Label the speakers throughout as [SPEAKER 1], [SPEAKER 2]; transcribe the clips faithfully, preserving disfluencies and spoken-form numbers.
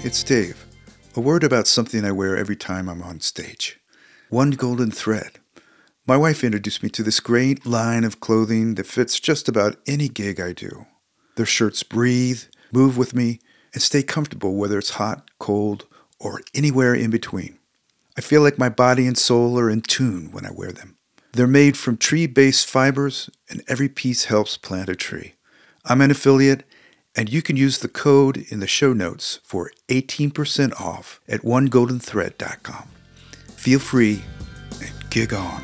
[SPEAKER 1] it's Dave. A word about something I wear every time I'm on stage. One golden thread. My wife introduced me to this great line of clothing that fits just about any gig I do. Their shirts breathe, move with me, and stay comfortable whether it's hot, cold, or anywhere in between. I feel like my body and soul are in tune when I wear them. They're made from tree-based fibers, and every piece helps plant a tree. I'm an affiliate, and you can use the code in the show notes for eighteen percent off at one golden thread dot com. Feel free and gig on.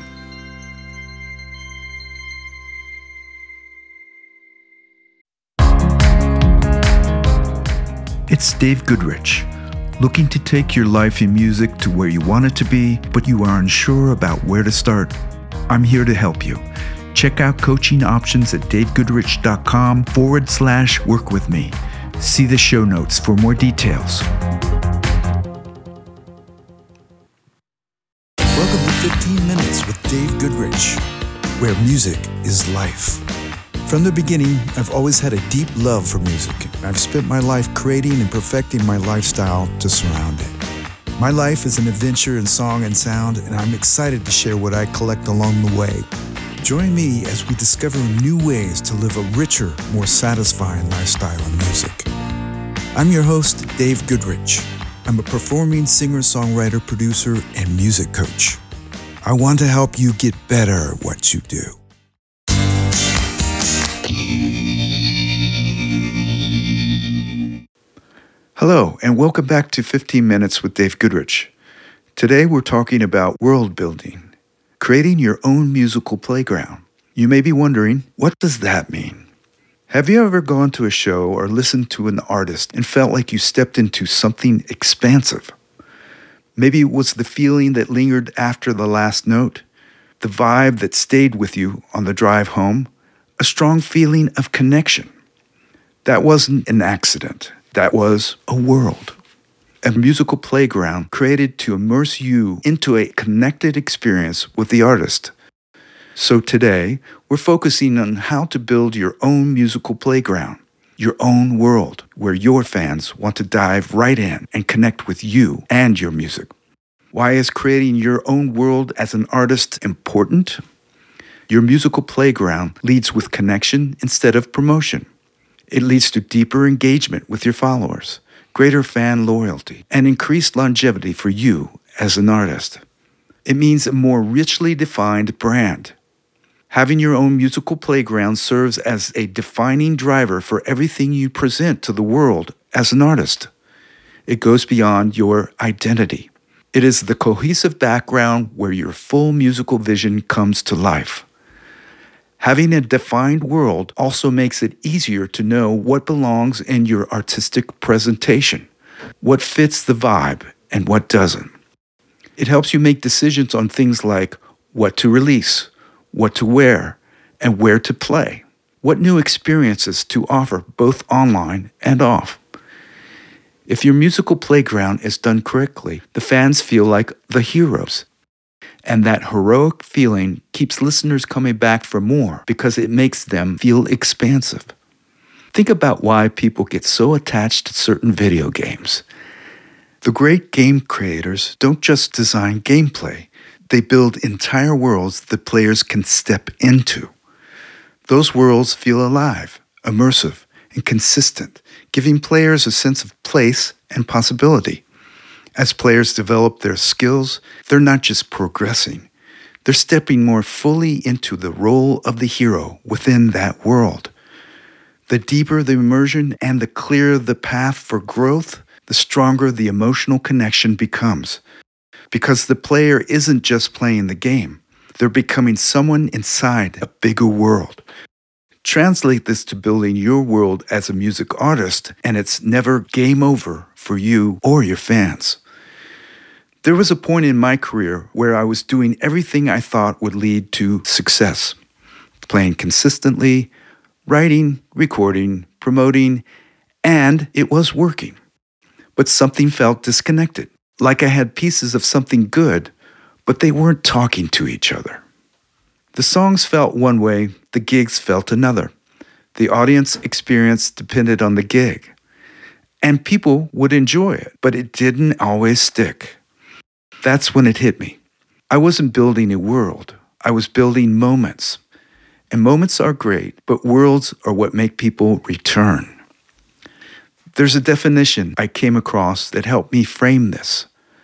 [SPEAKER 1] It's Dave Goodrich. Looking to take your life in music to where you want it to be, but you are unsure about where to start? I'm here to help you. Check out coaching options at davegoodrich.com forward slash work with me. See the show notes for more details.
[SPEAKER 2] Welcome to fifteen minutes with Dave Goodrich, where music is life. From the beginning, I've always had a deep love for music. I've spent my life creating and perfecting my lifestyle to surround it. My life is an adventure in song and sound, and I'm excited to share what I collect along the way. Join me as we discover new ways to live a richer, more satisfying lifestyle in music. I'm your host, Dave Goodrich. I'm a performing singer, songwriter, producer, and music coach. I want to help you get better at what you do.
[SPEAKER 1] Hello, and welcome back to fifteen minutes with Dave Goodrich. Today we're talking about world building, creating your own musical playground. You may be wondering, what does that mean? Have you ever gone to a show or listened to an artist and felt like you stepped into something expansive? Maybe it was the feeling that lingered after the last note, the vibe that stayed with you on the drive home, a strong feeling of connection. That wasn't an accident. That was a world. A musical playground created to immerse you into a connected experience with the artist. So today, we're focusing on how to build your own musical playground, your own world where your fans want to dive right in and connect with you and your music. Why is creating your own world as an artist important? Your musical playground leads with connection instead of promotion. It leads to deeper engagement with your followers, greater fan loyalty, and increased longevity for you as an artist. It means a more richly defined brand. Having your own musical playground serves as a defining driver for everything you present to the world as an artist. It goes beyond your identity. It is the cohesive background where your full musical vision comes to life. Having a defined world also makes it easier to know what belongs in your artistic presentation, what fits the vibe, and what doesn't. It helps you make decisions on things like what to release, what to wear, and where to play, what new experiences to offer both online and off. If your musical playground is done correctly, the fans feel like the heroes. And that heroic feeling keeps listeners coming back for more because it makes them feel expansive. Think about why people get so attached to certain video games. The great game creators don't just design gameplay, they build entire worlds that players can step into. Those worlds feel alive, immersive, and consistent, giving players a sense of place and possibility. As players develop their skills, they're not just progressing. They're stepping more fully into the role of the hero within that world. The deeper the immersion and the clearer the path for growth, the stronger the emotional connection becomes. Because the player isn't just playing the game. They're becoming someone inside a bigger world. Translate this to building your world as a music artist, and it's never game over for you or your fans. There was a point in my career where I was doing everything I thought would lead to success. Playing consistently, writing, recording, promoting, and it was working. But something felt disconnected, like I had pieces of something good, but they weren't talking to each other. The songs felt one way, the gigs felt another. The audience experience depended on the gig. And people would enjoy it, but it didn't always stick. That's when it hit me. I wasn't building a world. I was building moments. And moments are great, but worlds are what make people return. There's a definition I came across that helped me frame this.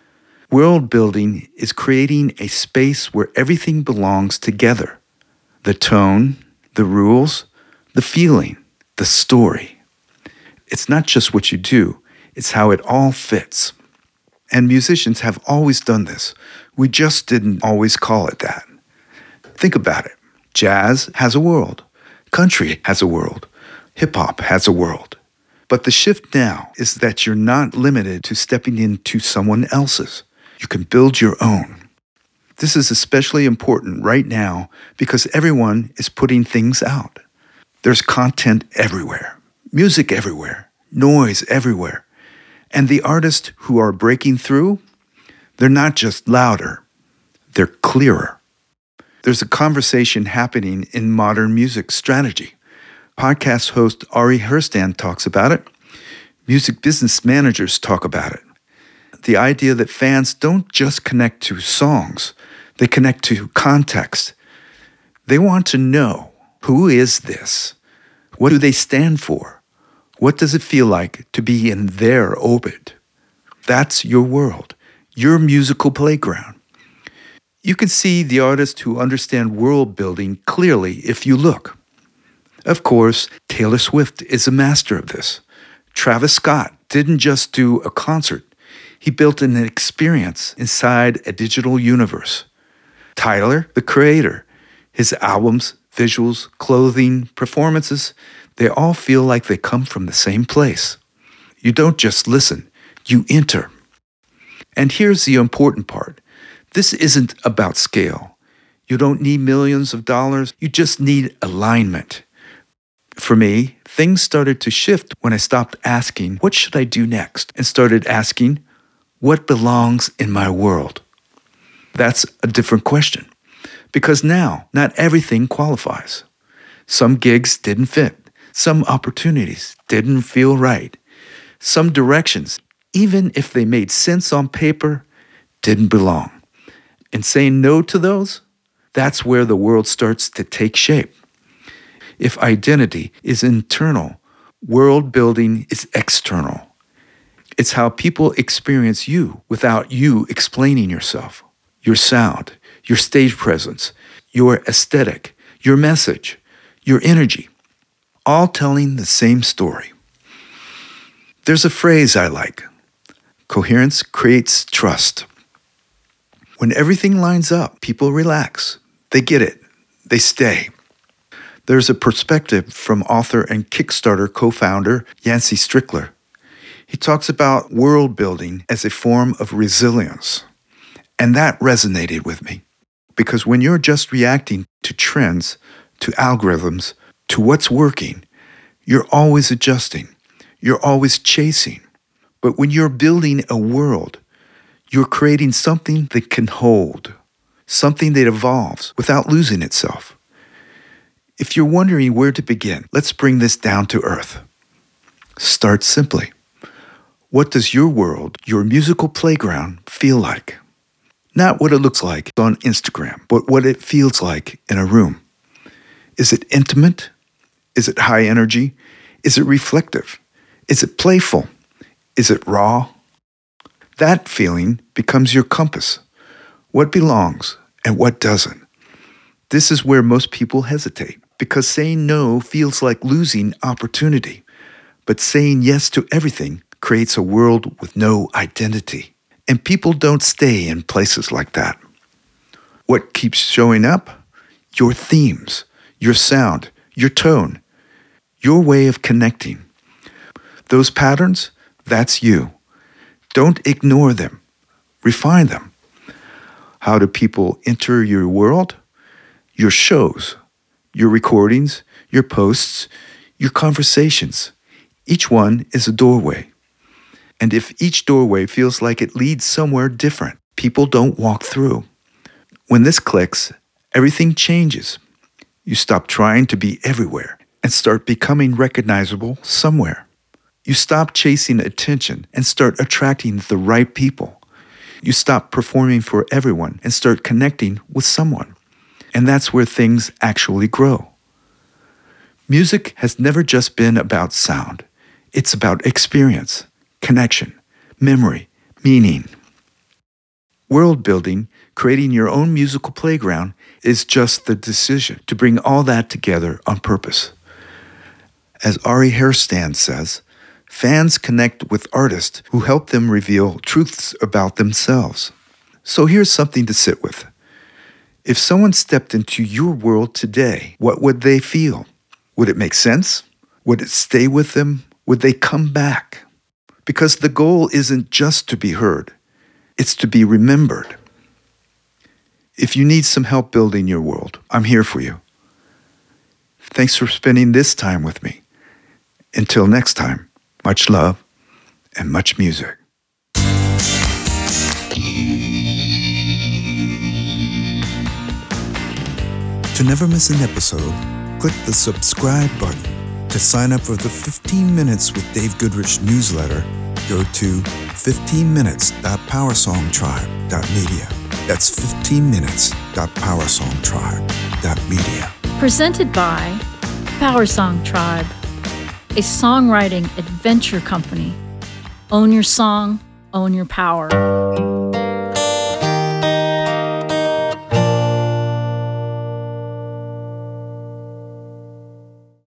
[SPEAKER 1] World building is creating a space where everything belongs together. The tone, the rules, the feeling, the story. It's not just what you do, it's how it all fits. And musicians have always done this. We just didn't always call it that. Think about it. Jazz has a world. Country has a world. Hip-hop has a world. But the shift now is that you're not limited to stepping into someone else's. You can build your own. This is especially important right now because everyone is putting things out. There's content everywhere, music everywhere, noise everywhere. And the artists who are breaking through, they're not just louder, they're clearer. There's a conversation happening in modern music strategy. Podcast host Ari Herstand talks about it. Music business managers talk about it. The idea that fans don't just connect to songs, they connect to context. They want to know, who is this? What do they stand for? What does it feel like to be in their orbit? That's your world, your musical playground. You can see the artists who understand world building clearly if you look. Of course, Taylor Swift is a master of this. Travis Scott didn't just do a concert. He built an experience inside a digital universe. Tyler, the creator, his albums, visuals, clothing, performances, they all feel like they come from the same place. You don't just listen, you enter. And here's the important part. This isn't about scale. You don't need millions of dollars, you just need alignment. For me, things started to shift when I stopped asking, what should I do next? And started asking, what belongs in my world? That's a different question. Because now, not everything qualifies. Some gigs didn't fit. Some opportunities didn't feel right. Some directions, even if they made sense on paper, didn't belong. And saying no to those, that's where the world starts to take shape. If identity is internal, world building is external. It's how people experience you without you explaining yourself, your sound, your stage presence, your aesthetic, your message, your energy, all telling the same story. There's a phrase I like. Coherence creates trust. When everything lines up, people relax. They get it. They stay. There's a perspective from author and Kickstarter co-founder Yancey Strickler. He talks about world building as a form of resilience. And that resonated with me. Because when you're just reacting to trends, to algorithms, to what's working, you're always adjusting. You're always chasing. But when you're building a world, you're creating something that can hold, something that evolves without losing itself. If you're wondering where to begin, let's bring this down to earth. Start simply. What does your world, your musical playground, feel like? Not what it looks like on Instagram, but what it feels like in a room. Is it intimate? Is it high energy? Is it reflective? Is it playful? Is it raw? That feeling becomes your compass. What belongs and what doesn't? This is where most people hesitate, because saying no feels like losing opportunity. But saying yes to everything creates a world with no identity. And people don't stay in places like that. What keeps showing up? Your themes, your sound, your tone, your way of connecting. Those patterns, that's you. Don't ignore them. Refine them. How do people enter your world? Your shows, your recordings, your posts, your conversations. Each one is a doorway. And if each doorway feels like it leads somewhere different, people don't walk through. When this clicks, everything changes. You stop trying to be everywhere and start becoming recognizable somewhere. You stop chasing attention and start attracting the right people. You stop performing for everyone and start connecting with someone. And that's where things actually grow. Music has never just been about sound. It's about experience, connection, memory, meaning. World building, creating your own musical playground, is just the decision to bring all that together on purpose. As Ari Herstand says, fans connect with artists who help them reveal truths about themselves. So here's something to sit with. If someone stepped into your world today, what would they feel? Would it make sense? Would it stay with them? Would they come back? Because the goal isn't just to be heard, it's to be remembered. If you need some help building your world, I'm here for you. Thanks for spending this time with me. Until next time, much love and much music.
[SPEAKER 2] To never miss an episode, click the subscribe button. To sign up for the fifteen minutes with Dave Goodrich newsletter, go to fifteen minutes dot powersong tribe dot media. That's fifteen minutes dot powersong tribe dot media.
[SPEAKER 3] Presented by Powersong Tribe, a songwriting adventure company. Own your song, own your power.